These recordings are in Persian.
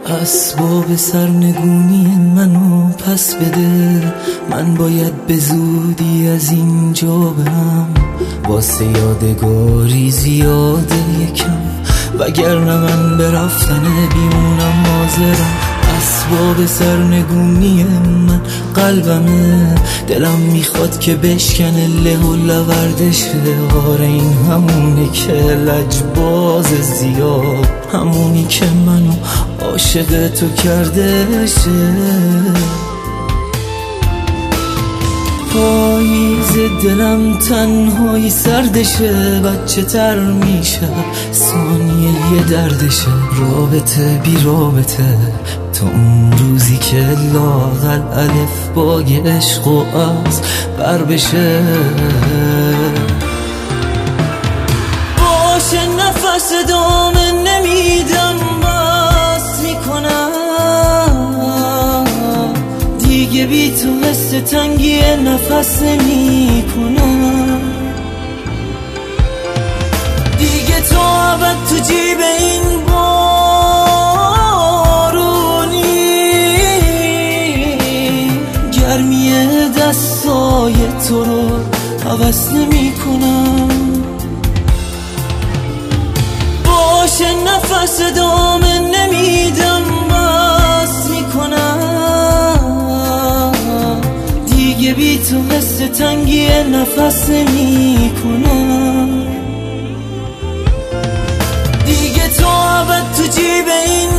اسباب سرنگونی منو پس بده، من باید به زودی از اینجا برم، واسه یادگاری زیاده یکم، وگرنه من به رفتن بیمونم حاضرم. اسباب سرنگونی من قلبمه، دلم میخواد که بشکنه له و لوردشه. آره این همونه که لجباز زیاد، همونی که منو عاشق تو کردشه. پاییز دلم تنهایی سردشه، بچه تر میشه ثانیه یه دردشه. رابطه بی رابطه تا اون روزی که لااقل الف با عشق و از بر بشه. باشه نفس دامه نمیدم، بس میکنم دیگه بی تو حس تنگی نفس نمیکنم. دیگه تو ابد تو جیب این گرمی دستای تو رو حوض نمی کنم. باشه نفس دامه نمیدم، بس میکنم دیگه بی تو حس تنگی نفس نمی کنم. دیگه تو ابد تو جیب این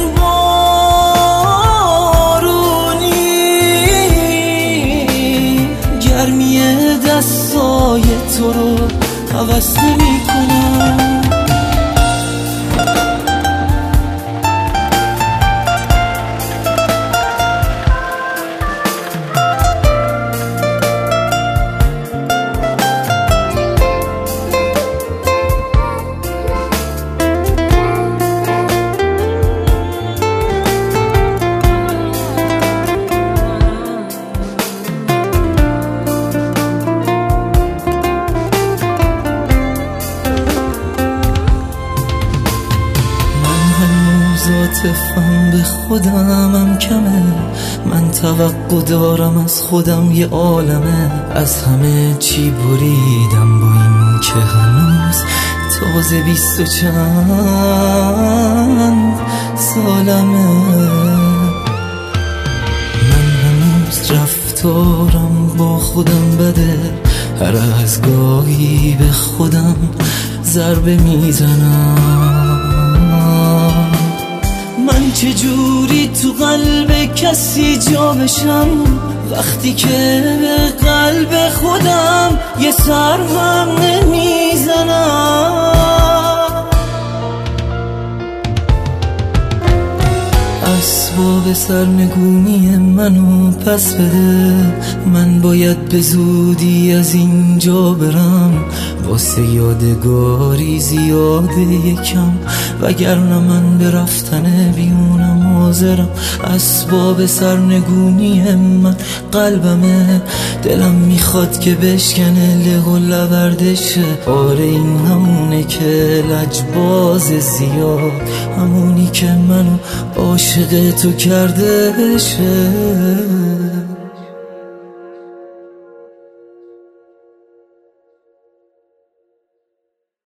گرمی دستای تو رو حوض نمی کنم. عاطفم به خودمم کمه، من توقع دارم از خودم یه عالمه. از همه چی بریدم با این که هنوز تازه 20 و چند سالمه. من هنوز رفتارم با خودم بده، هر از گاهی به خودم ضربه میزنم. من چجوری تو قلب کسی جا بشم وقتی که به قلب خودم یه سر هم نمیزنم. اسباب سرنگونی منو پس بده، من باید به زودی از اینجا برم، واسه یادگاری زیاده یکم، وگرنه من به رفتن بیونم حاضرم. اسباب سرنگونی من قلبمه، دلم میخواد که بشکنه له و لوردشه. آره این همونه که لجباز زیاد، همونی که منو عاشق تو کردشه.